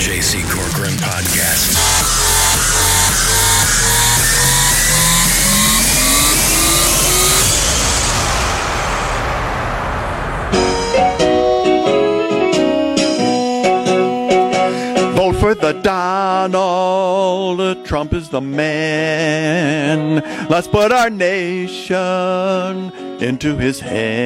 J.C. Corcoran Podcast. Vote for the Donald. Trump is the man. Let's put our nation into his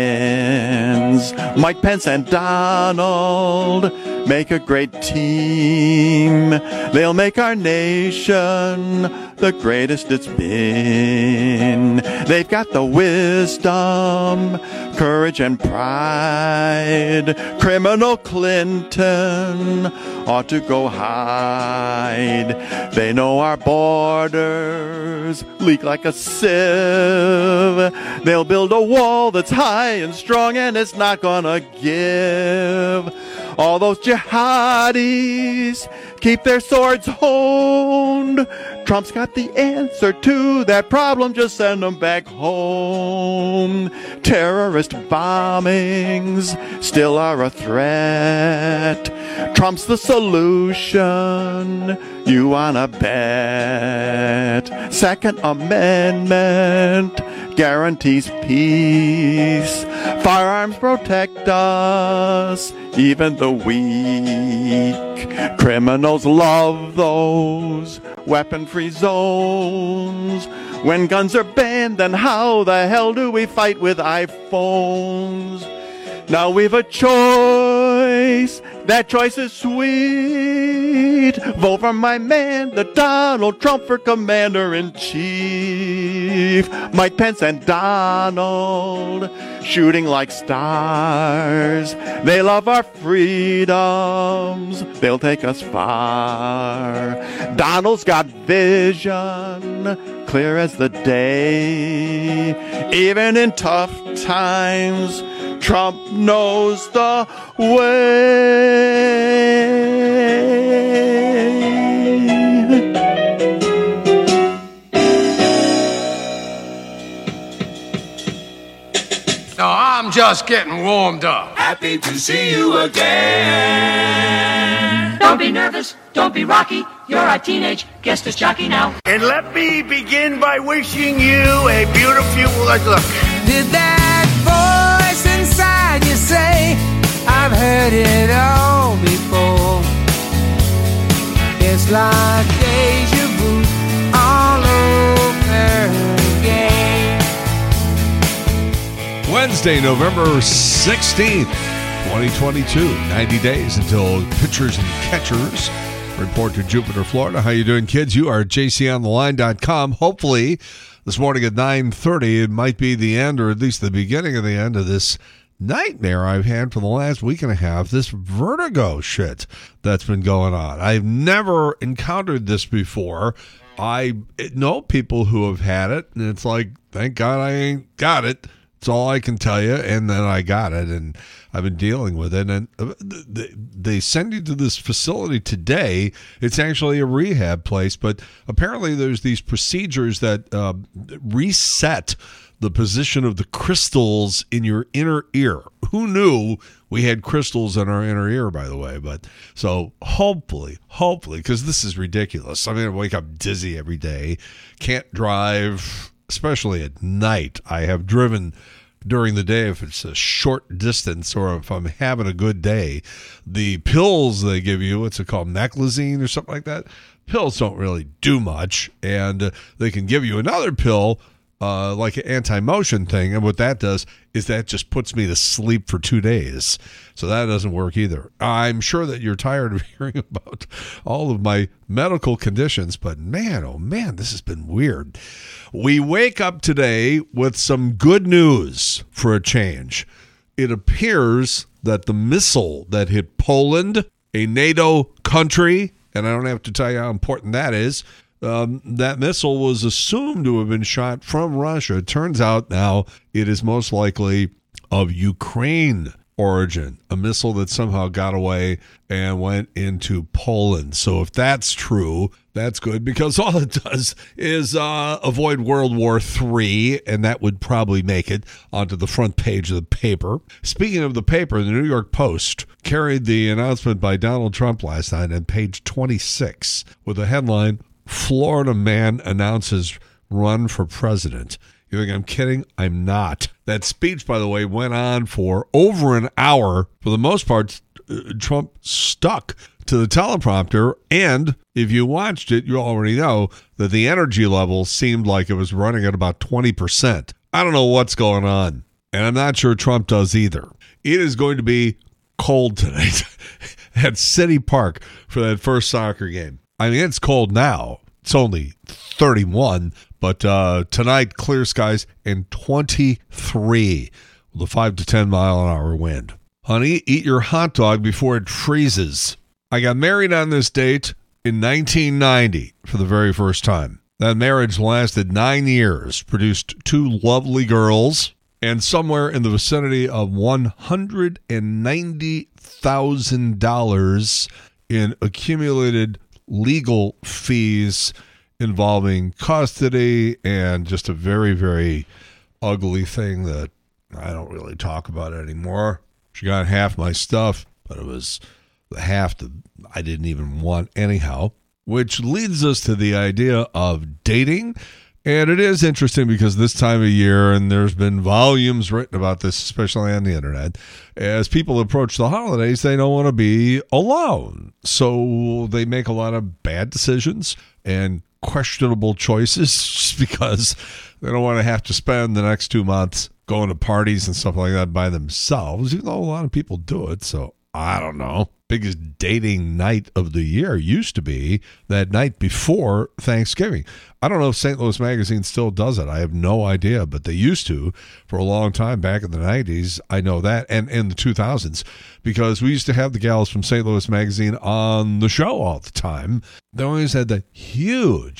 hands. Mike Pence and Donald make a great team. They'll make our nation the greatest it's been. They've got the wisdom, courage, and pride. Criminal Clinton ought to go hide. They know our borders leak like a sieve. They'll build a wall that's high and strong, and it's not gonna give. All those jihadis keep their swords honed. Trump's got the answer to that problem, just send them back home. Terrorist bombings still are a threat. Trump's the solution, you wanna bet. Second Amendment guarantees peace. Firearms protect us, even the weak. Criminals love those weapon-free zones. When guns are banned, then how the hell do we fight with iPhones? Now we've a choice. That choice is sweet. Vote for my man, the Donald Trump, for commander-in-chief. Mike Pence and Donald, shooting like stars. They love our freedoms. They'll take us far. Donald's got vision, clear as the day. Even in tough times, Trump knows the way. No, I'm just getting warmed up. Happy to see you again. Don't be nervous, don't be rocky. You're a teenage guest disc jockey now. And let me begin by wishing you a beautiful look. Did that voice inside you say, I've heard it all before? It's like deja vu all over again. Wednesday, November 16th, 2022. 90 days until pitchers and catchers report to Jupiter, Florida. How you doing, kids? You are at jcontheline.com. Hopefully, this morning at 9:30, it might be the end, or at least the beginning of the end of this nightmare I've had for the last week and a half, this vertigo shit that's been going on. I've never encountered this before. I know people who have had it, and it's like, thank God I ain't got it. That's all I can tell you. And then I got it, and I've been dealing with it. And they send you to this facility today. It's actually a rehab place, but apparently there's these procedures that reset the position of the crystals in your inner ear. Who knew we had crystals in our inner ear, by the way? But so hopefully, because this is ridiculous. I mean, I wake up dizzy every day, can't drive, especially at night. I have driven during the day if it's a short distance or if I'm having a good day. The pills they give you, what's it called, Meclizine or something like that? Pills don't really do much, and they can give you another pill, like an anti-motion thing, and what that does is that just puts me to sleep for 2 days. So that doesn't work either. I'm sure that you're tired of hearing about all of my medical conditions, but man, oh man, this has been weird. We wake up today with some good news for a change. It appears that the missile that hit Poland, a NATO country, and I don't have to tell you how important that is, that missile was assumed to have been shot from Russia. It turns out now it is most likely of Ukraine origin, a missile that somehow got away and went into Poland. So if that's true, that's good, because all it does is avoid World War III, and that would probably make it onto the front page of the paper. Speaking of the paper, the New York Post carried the announcement by Donald Trump last night on page 26 with the headline, Florida man announces run for president. You think I'm kidding? I'm not. That speech, by the way, went on for over an hour. For the most part, Trump stuck to the teleprompter, and if you watched it, you already know that the energy level seemed like it was running at about 20%. I don't know what's going on, and I'm not sure Trump does either. It is going to be cold tonight at City Park for that first soccer game. I mean, it's cold now. It's only 31, but tonight, clear skies and 23 with a 5 to 10 mile an hour wind. Honey, eat your hot dog before it freezes. I got married on this date in 1990 for the very first time. That marriage lasted 9 years, produced 2 lovely girls, and somewhere in the vicinity of $190,000 in accumulated legal fees involving custody, and just a very, very ugly thing that I don't really talk about anymore. She got half my stuff, but it was the half that I didn't even want anyhow, which leads us to the idea of dating. And it is interesting because this time of year, and there's been volumes written about this, especially on the internet, as people approach the holidays, they don't want to be alone. So they make a lot of bad decisions and questionable choices just because they don't want to have to spend the next 2 months going to parties and stuff like that by themselves, even though a lot of people do it. So I don't know. Biggest dating night of the year used to be that night before Thanksgiving. I don't know if St. Louis Magazine still does it. I have no idea, but they used to for a long time back in the 90s. I know that, and in the 2000s, because we used to have the gals from St. Louis Magazine on the show all the time. They always had the huge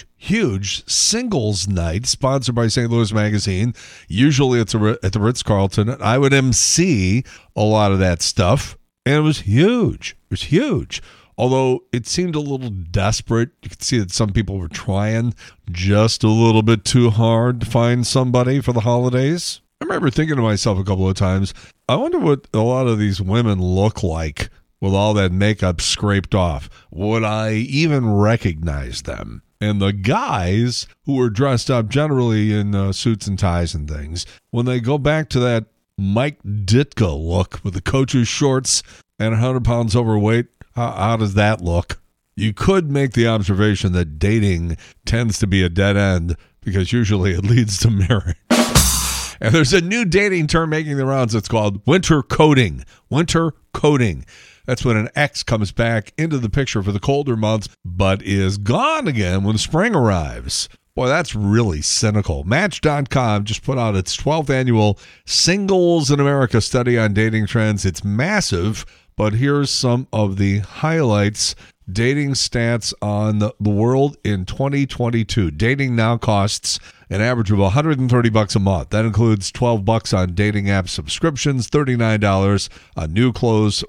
singles night sponsored by St. Louis Magazine. Usually it's at the Ritz-Carlton. I would MC a lot of that stuff. And it was huge. It was huge. Although it seemed a little desperate. You could see that some people were trying just a little bit too hard to find somebody for the holidays. I remember thinking to myself a couple of times, I wonder what a lot of these women look like with all that makeup scraped off. Would I even recognize them? And the guys who were dressed up generally in suits and ties and things, when they go back to that Mike Ditka look with the coach's shorts and 100 pounds overweight, how does that look? You could make the observation that dating tends to be a dead end because usually it leads to marriage. And there's a new dating term making the rounds. It's called winter coating. Winter coating. That's when an ex comes back into the picture for the colder months, but is gone again when spring arrives. Boy, that's really cynical. Match.com just put out its 12th annual Singles in America study on dating trends. It's massive, but here's some of the highlights. Dating stats on the world in 2022. Dating now costs an average of $130 a month. That includes $12 on dating app subscriptions, $39 on new clothes,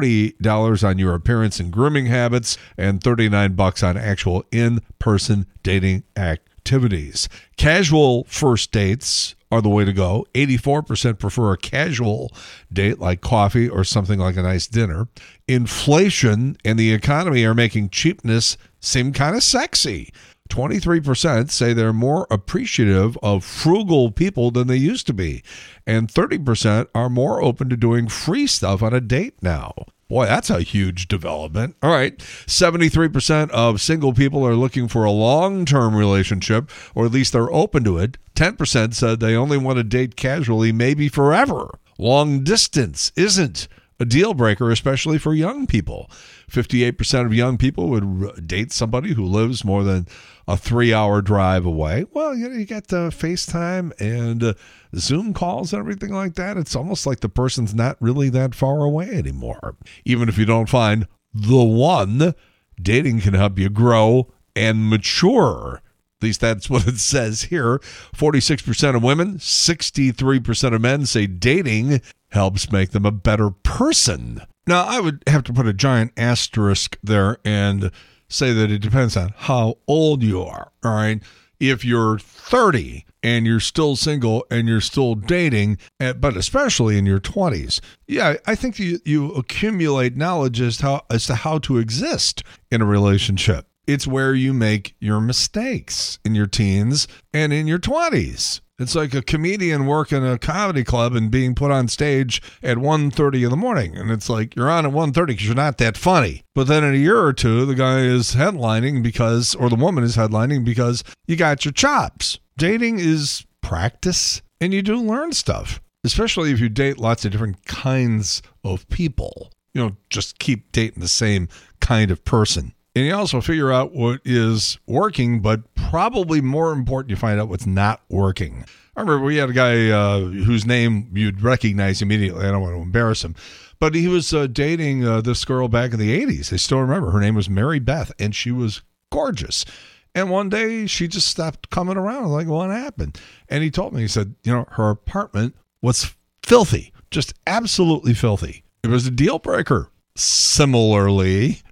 $40 on your appearance and grooming habits, and $39 on actual in-person dating activities. Casual first dates are the way to go. 84% prefer a casual date like coffee or something like a nice dinner. Inflation and the economy are making cheapness seem kind of sexy. 23% say they're more appreciative of frugal people than they used to be. And 30% are more open to doing free stuff on a date now. Boy, that's a huge development. All right, 73% of single people are looking for a long-term relationship, or at least they're open to it. 10% said they only want to date casually, maybe forever. Long distance isn't a deal breaker, especially for young people. 58% of young people would date somebody who lives more than a 3-hour drive away. Well, you got the FaceTime and Zoom calls and everything like that. It's almost like the person's not really that far away anymore. Even if you don't find the one, dating can help you grow and mature. At least that's what it says here. 46% of women, 63% of men say dating helps make them a better person. Now, I would have to put a giant asterisk there and say that it depends on how old you are, all right? If you're 30 and you're still single and you're still dating, but especially in your 20s, yeah, I think you accumulate knowledge as to how to exist in a relationship. It's where you make your mistakes in your teens and in your 20s. It's like a comedian working a comedy club and being put on stage at 1:30 in the morning. And it's like you're on at 1:30 because you're not that funny. But then in a year or two, the guy is headlining or the woman is headlining because you got your chops. Dating is practice and you do learn stuff, especially if you date lots of different kinds of people. You know, just keep dating the same kind of person. And you also figure out what is working, but probably more important, you find out what's not working. I remember we had a guy whose name you'd recognize immediately. I don't want to embarrass him. But he was dating this girl back in the 80s. I still remember. Her name was Mary Beth, and she was gorgeous. And one day she just stopped coming around. I was like, what happened? And he told me, he said, her apartment was filthy, just absolutely filthy. It was a deal breaker. Similarly,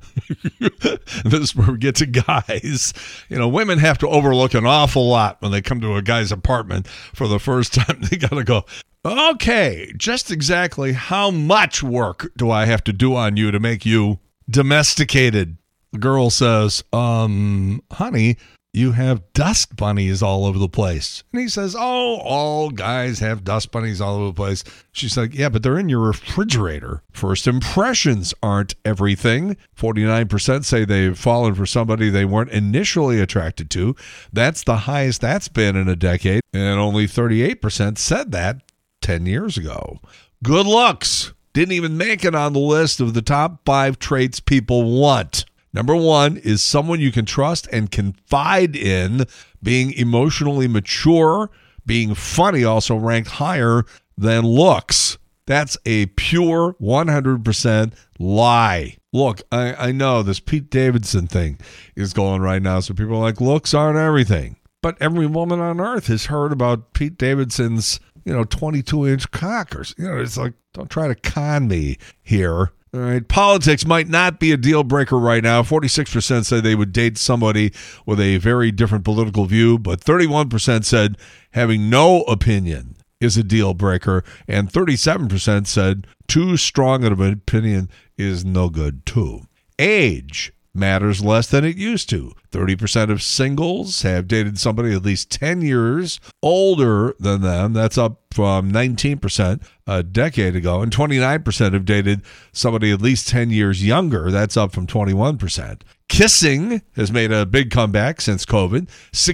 this is where we get to guys. Women have to overlook an awful lot when they come to a guy's apartment for the first time. They got to go, okay, just exactly how much work do I have to do on you to make you domesticated? The girl says, honey, you have dust bunnies all over the place. And he says, all guys have dust bunnies all over the place. She's like, yeah, but they're in your refrigerator. First impressions aren't everything. 49% say they've fallen for somebody they weren't initially attracted to. That's the highest that's been in a decade. And only 38% said that 10 years ago. Good looks didn't even make it on the list of the top 5 traits people want. Number 1 is someone you can trust and confide in. Being emotionally mature, being funny also ranked higher than looks. That's a pure 100% lie. Look, I know this Pete Davidson thing is going right now, so people are like, looks aren't everything. But every woman on earth has heard about Pete Davidson's, 22-inch cockers. It's like, don't try to con me here. All right, politics might not be a deal breaker right now. 46% said they would date somebody with a very different political view, but 31% said having no opinion is a deal breaker, and 37% said too strong of an opinion is no good too. Age matters less than it used to. 30% of singles have dated somebody at least 10 years older than them. That's up from 19% a decade ago. And 29% have dated somebody at least 10 years younger. That's up from 21%. Kissing has made a big comeback since COVID.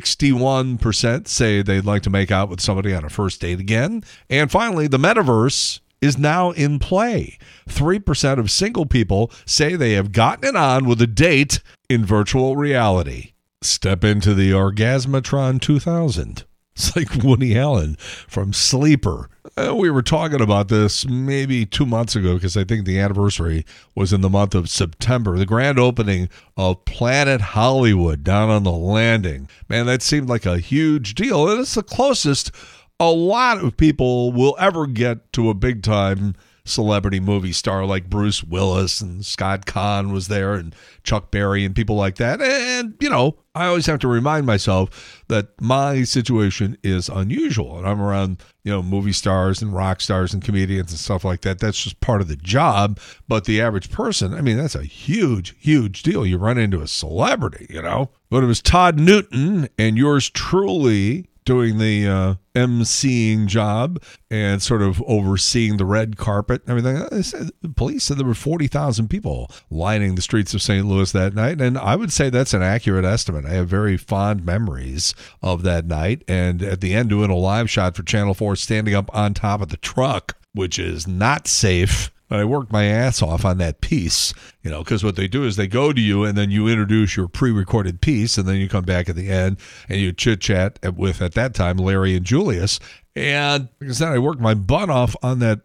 61% say they'd like to make out with somebody on a first date again. And finally, the metaverse is now in play. 3% of single people say they have gotten it on with a date in virtual reality. Step into the Orgasmatron 2000. It's like Woody Allen from Sleeper. We were talking about this maybe 2 months ago because I think the anniversary was in the month of September. The grand opening of Planet Hollywood down on the Landing. Man, that seemed like a huge deal. And it's the closest a lot of people will ever get to a big-time celebrity movie star like Bruce Willis, and Scott Conn was there, and Chuck Berry and people like that. And, I always have to remind myself that my situation is unusual. And I'm around, movie stars and rock stars and comedians and stuff like that. That's just part of the job. But the average person, that's a huge, huge deal. You run into a celebrity, But it was Todd Newton and yours truly doing the emceeing job and sort of overseeing the red carpet and everything. The police said there were 40,000 people lining the streets of St. Louis that night, and I would say that's an accurate estimate. I have very fond memories of that night, and at the end doing a live shot for Channel 4 standing up on top of the truck, which is not safe. But I worked my ass off on that piece, because what they do is they go to you and then you introduce your pre-recorded piece, and then you come back at the end and you chit-chat with, at that time, Larry and Julius. And like I said, I worked my butt off on that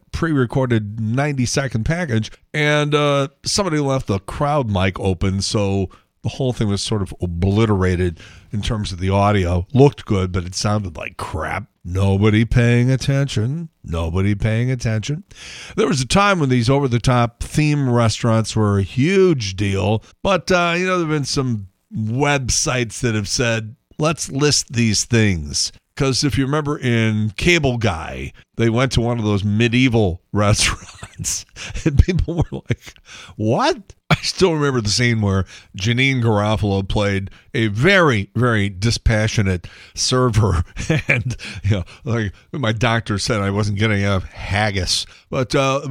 pre-recorded 90-second package, and somebody left the crowd mic open, so the whole thing was sort of obliterated in terms of the audio. Looked good, but it sounded like crap. Nobody paying attention. Nobody paying attention. There was a time when these over-the-top theme restaurants were a huge deal, but, there have been some websites that have said, let's list these things. Because if you remember in Cable Guy, they went to one of those medieval restaurants, and people were like, what? I still remember the scene where Janine Garofalo played a very, very dispassionate server, and like my doctor said I wasn't getting enough haggis. But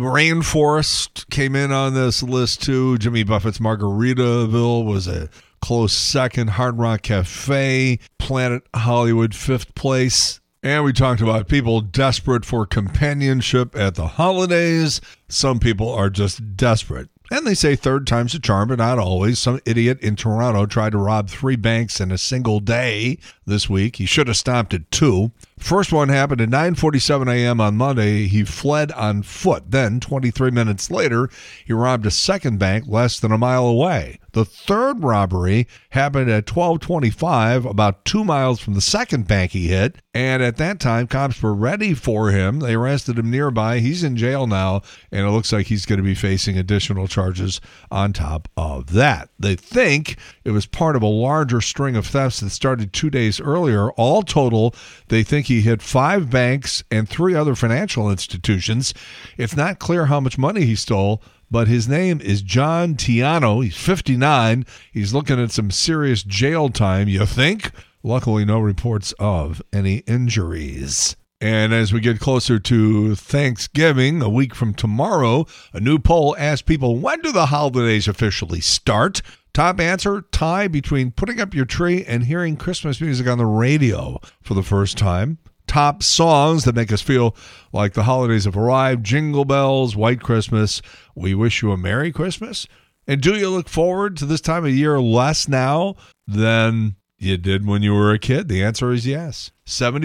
Rainforest came in on this list too. Jimmy Buffett's Margaritaville was a close second. Hard Rock Cafe, Planet Hollywood, fifth place. And we talked about people desperate for companionship at the holidays. Some people are just desperate. And they say third time's a charm, but not always. Some idiot in Toronto tried to rob 3 banks in a single day this week. He should have stopped at 2. First one happened at 9:47 a.m. on Monday. He fled on foot. Then, 23 minutes later, he robbed a second bank less than a mile away. The third robbery happened at 12:25, about 2 miles from the second bank he hit. And at that time, cops were ready for him. They arrested him nearby. He's in jail now, and it looks like he's going to be facing additional charges on top of that. They think it was part of a larger string of thefts that started 2 days earlier. All total, they think he hit 5 banks and 3 other financial institutions. It's not clear how much money he stole, but his name is John Tiano. He's 59. He's looking at some serious jail time, you think? Luckily, no reports of any injuries. And as we get closer to Thanksgiving, a week from tomorrow, a new poll asks people, when do the holidays officially start? Top answer, tie between putting up your tree and hearing Christmas music on the radio for the first time. Top songs that make us feel like the holidays have arrived: Jingle Bells, White Christmas, We Wish You a Merry Christmas. And do you look forward to this time of year less now than you did when you were a kid? The answer is yes.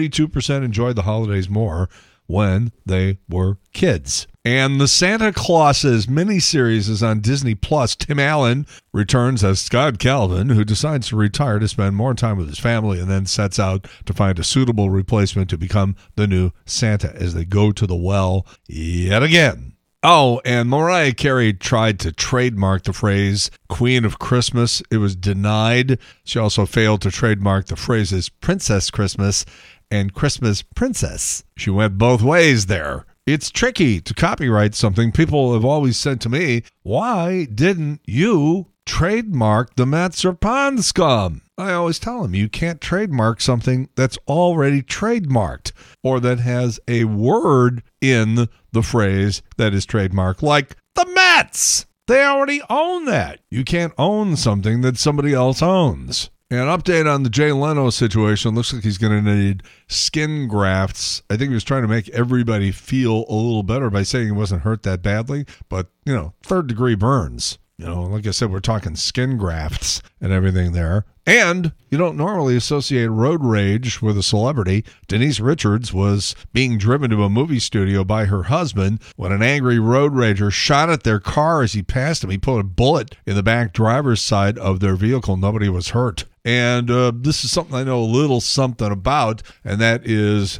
72% enjoyed the holidays more when they were kids. And the Santa Clauses miniseries is on Disney+. Tim Allen returns as Scott Calvin, who decides to retire to spend more time with his family and then sets out to find a suitable replacement to become the new Santa as they go to the well yet again. Oh, and Mariah Carey tried to trademark the phrase Queen of Christmas. It was denied. She also failed to trademark the phrases Princess Christmas and Christmas Princess. She went both ways there. It's tricky to copyright something. People have always said to me, why didn't you trademark the Matzerpan scum? I always tell them, you can't trademark something that's already trademarked or that has a word in the phrase that is trademarked, like the Mets. They already own that. You can't own something that somebody else owns. An update on the Jay Leno situation. Looks like he's going to need skin grafts. I think he was trying to make everybody feel a little better by saying he wasn't hurt that badly. But, third-degree burns. Like I said, we're talking skin grafts and everything there. And you don't normally associate road rage with a celebrity. Denise Richards was being driven to a movie studio by her husband when an angry road rager shot at their car as he passed him. He put a bullet in the back driver's side of their vehicle. Nobody was hurt. And this is something I know a little something about, and that is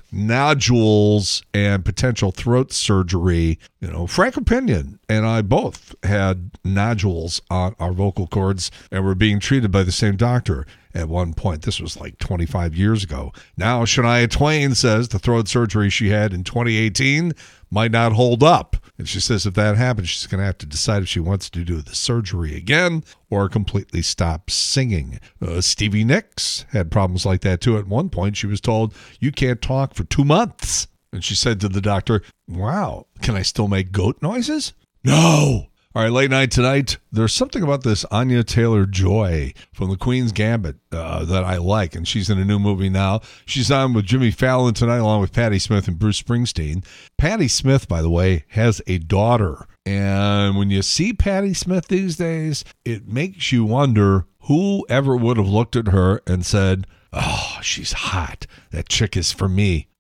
nodules and potential throat surgery. Frank Opinion and I both had nodules on our vocal cords and were being treated by the same doctor at one point. This was like 25 years ago. Now, Shania Twain says the throat surgery she had in 2018 might not hold up. And she says if that happens, she's going to have to decide if she wants to do the surgery again or completely stop singing. Stevie Nicks had problems like that, too. At one point, she was told, you can't talk for 2 months. And she said to the doctor, wow, can I still make goat noises? No. All right, late night tonight, there's something about this Anya Taylor-Joy from The Queen's Gambit that I like, and she's in a new movie now. She's on with Jimmy Fallon tonight, along with Patti Smith and Bruce Springsteen. Patti Smith, by the way, has a daughter, and when you see Patti Smith these days, it makes you wonder who ever would have looked at her and said, oh, she's hot. That chick is for me.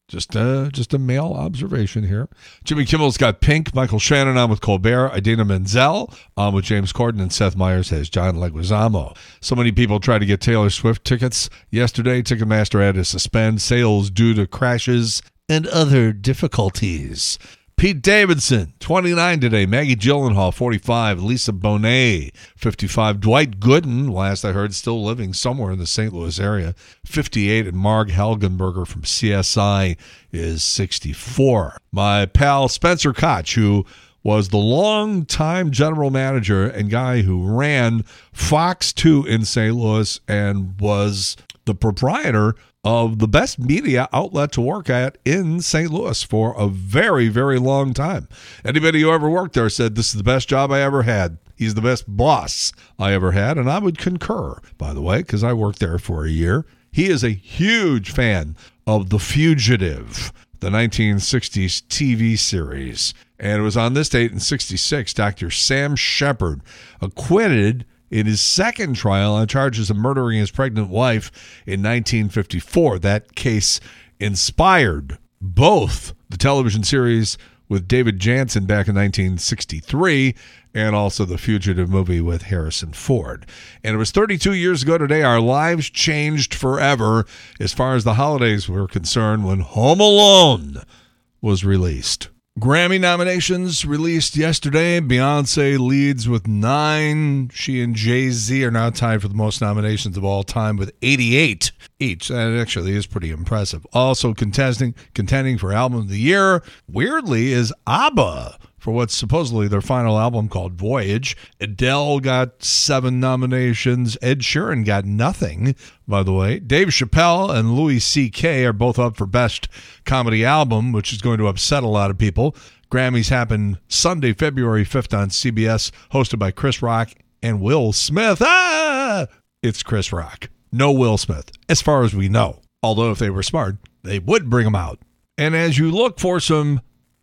Just a male observation here. Jimmy Kimmel's got Pink, Michael Shannon on with Colbert, Idina Menzel on with James Corden, and Seth Meyers has John Leguizamo. So many people tried to get Taylor Swift tickets yesterday. Ticketmaster had to suspend sales due to crashes and other difficulties. Pete Davidson, 29 today. Maggie Gyllenhaal, 45. Lisa Bonet, 55. Dwight Gooden, last I heard, still living somewhere in the St. Louis area, 58. And Marg Helgenberger from CSI is 64. My pal Spencer Koch, who was the longtime general manager and guy who ran Fox 2 in St. Louis and was the proprietor of the best media outlet to work at in St. Louis for a very, very long time. Anybody who ever worked there said, this is the best job I ever had. He's the best boss I ever had, and I would concur, by the way, because I worked there for a year. He is a huge fan of The Fugitive, the 1960s TV series. And it was on this date in 1966, Dr. Sam Shepard acquitted in his second trial on charges of murdering his pregnant wife in 1954. That case inspired both the television series with David Janssen back in 1963 and also the Fugitive movie with Harrison Ford. And it was 32 years ago today. Our lives changed forever as far as the holidays were concerned when Home Alone was released. Grammy nominations released yesterday. Beyonce leads with 9. She and Jay-Z are now tied for the most nominations of all time with 88 each. That actually is pretty impressive. Also contending for Album of the Year, weirdly, is ABBA for what's supposedly their final album called Voyage. Adele got 7 nominations. Ed Sheeran got nothing, by the way. Dave Chappelle and Louis C.K. are both up for Best Comedy Album, which is going to upset a lot of people. Grammys happen Sunday, February 5th on CBS, hosted by Chris Rock and Will Smith. It's Chris Rock. No Will Smith, as far as we know. Although if they were smart, they would bring him out. And as you look for some,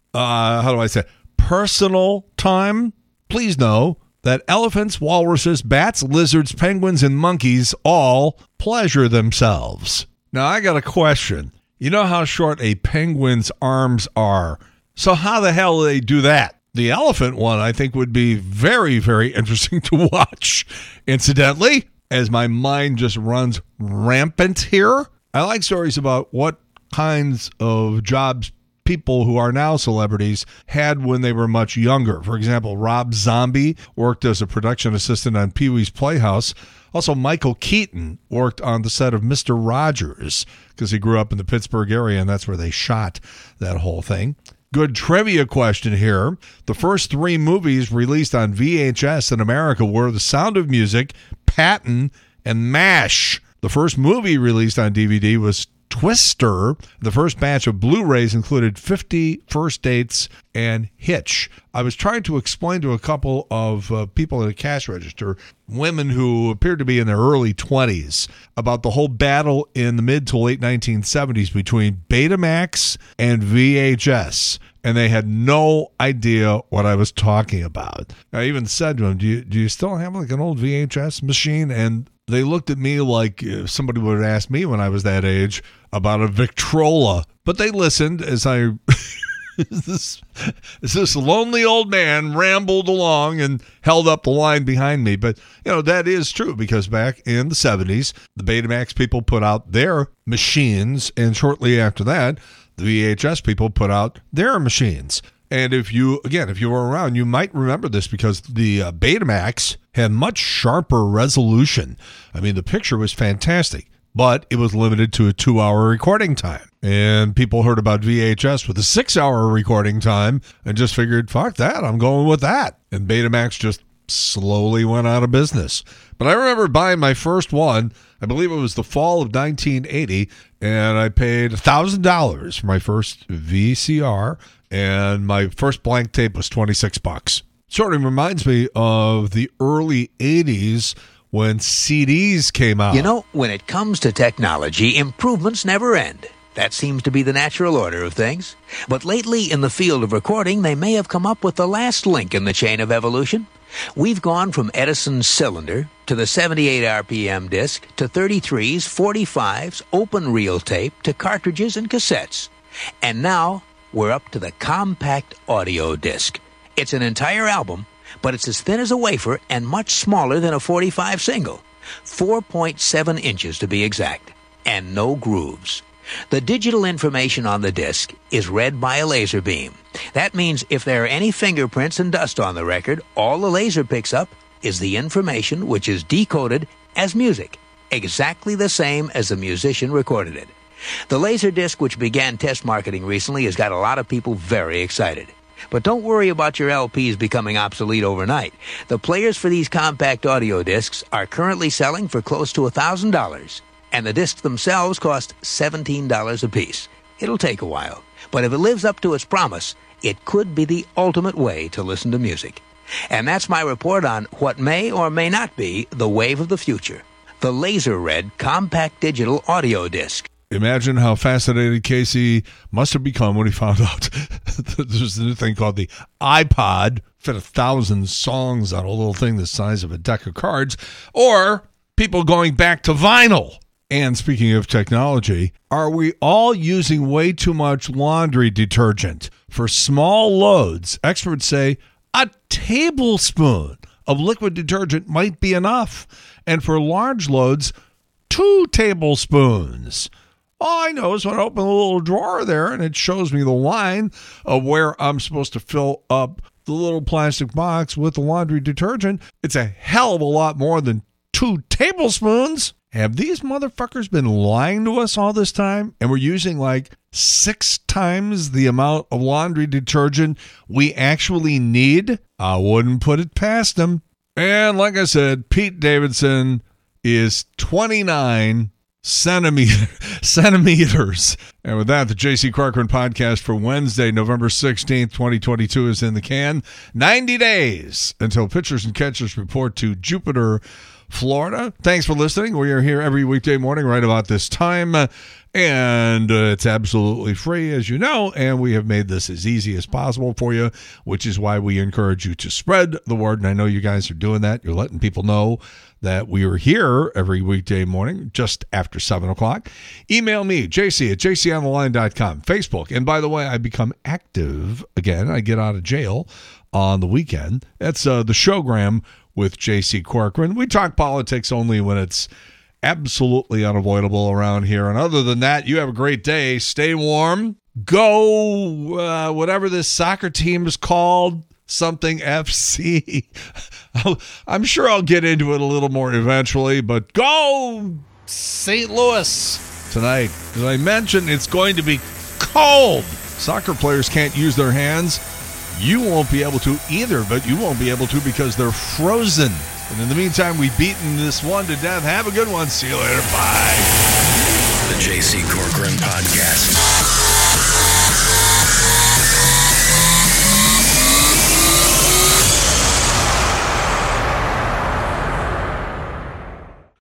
personal time, please know that elephants, walruses, bats, lizards, penguins, and monkeys all pleasure themselves. Now, I got a question. You know how short a penguin's arms are. So how the hell do they do that? The elephant one, I think, would be very, very interesting to watch. Incidentally, as my mind just runs rampant here, I like stories about what kinds of jobs people who are now celebrities had when they were much younger. For example, Rob Zombie worked as a production assistant on Pee-wee's Playhouse. Also, Michael Keaton worked on the set of Mr. Rogers because he grew up in the Pittsburgh area, and that's where they shot that whole thing. Good trivia question here. The first 3 movies released on VHS in America were The Sound of Music, Patton, and MASH. The first movie released on DVD was Twister. The first batch of Blu-rays included 50 First Dates and Hitch. I was trying to explain to a couple of people at a cash register, women who appeared to be in their early 20s, about the whole battle in the mid to late 1970s between Betamax and VHS. And they had no idea what I was talking about. I even said to them, do you still have like an old VHS machine? And they looked at me like somebody would have asked me when I was that age about a Victrola. But they listened as I, this lonely old man rambled along and held up the line behind me. But, that is true because back in the 70s, the Betamax people put out their machines. And shortly after that, the VHS people put out their machines. And if you were around, you might remember this because the Betamax had much sharper resolution. I mean, the picture was fantastic, but it was limited to a 2-hour recording time. And people heard about VHS with a 6-hour recording time and just figured, fuck that, I'm going with that. And Betamax just slowly went out of business. But I remember buying my first one, I believe it was the fall of 1980, and I paid $1,000 for my first VCR, and my first blank tape was $26. Sort of reminds me of the early 80s when CDs came out. When it comes to technology, improvements never end. That seems to be the natural order of things. But lately, in the field of recording, they may have come up with the last link in the chain of evolution. We've gone from Edison's cylinder to the 78 RPM disc to 33s, 45s, open reel tape to cartridges and cassettes. And now we're up to the compact audio disc. It's an entire album, but it's as thin as a wafer and much smaller than a 45 single. 4.7 inches to be exact, and no grooves. The digital information on the disc is read by a laser beam. That means if there are any fingerprints and dust on the record, all the laser picks up is the information which is decoded as music, exactly the same as the musician recorded it. The Laserdisc, which began test marketing recently, has got a lot of people very excited. But don't worry about your LPs becoming obsolete overnight. The players for these compact audio discs are currently selling for close to $1,000, and the discs themselves cost $17 a piece. It'll take a while, but if it lives up to its promise, it could be the ultimate way to listen to music. And that's my report on what may or may not be the wave of the future, the Laser Red Compact Digital Audio Disc. Imagine how fascinated Casey must have become when he found out there's a new thing called the iPod, fit 1,000 songs on a little thing the size of a deck of cards, or people going back to vinyl. And speaking of technology, are we all using way too much laundry detergent? For small loads, experts say a tablespoon of liquid detergent might be enough. And for large loads, 2 tablespoons. All I know is when I open a little drawer there and it shows me the line of where I'm supposed to fill up the little plastic box with the laundry detergent, it's a hell of a lot more than 2 tablespoons. Have these motherfuckers been lying to us all this time? And we're using like 6 times the amount of laundry detergent we actually need? I wouldn't put it past them. And like I said, Pete Davidson is 29 centimeters. And with that, the J.C. Corcoran podcast for Wednesday, November 16th, 2022 is in the can. 90 days until pitchers and catchers report to Jupiter, Florida. Thanks for listening. We are here every weekday morning right about this time, and it's absolutely free, as you know, and we have made this as easy as possible for you, which is why we encourage you to spread the word, and I know you guys are doing that. You're letting people know that we are here every weekday morning just after 7 o'clock. Email me, jc@jcontheline.com, Facebook. And by the way, I become active again. I get out of jail on the weekend. That's the Showgram with J.C. Corcoran. We talk politics only when it's absolutely unavoidable around here. And other than that, you have a great day. Stay warm. Go whatever this soccer team is called, something FC. I'm sure I'll get into it a little more eventually, but go St. Louis tonight. As I mentioned, it's going to be cold. Soccer players can't use their hands. You won't be able to either, but you won't be able to because they're frozen. And in the meantime, we've beaten this one to death. Have a good one. See you later. Bye. The J.C. Corcoran Podcast.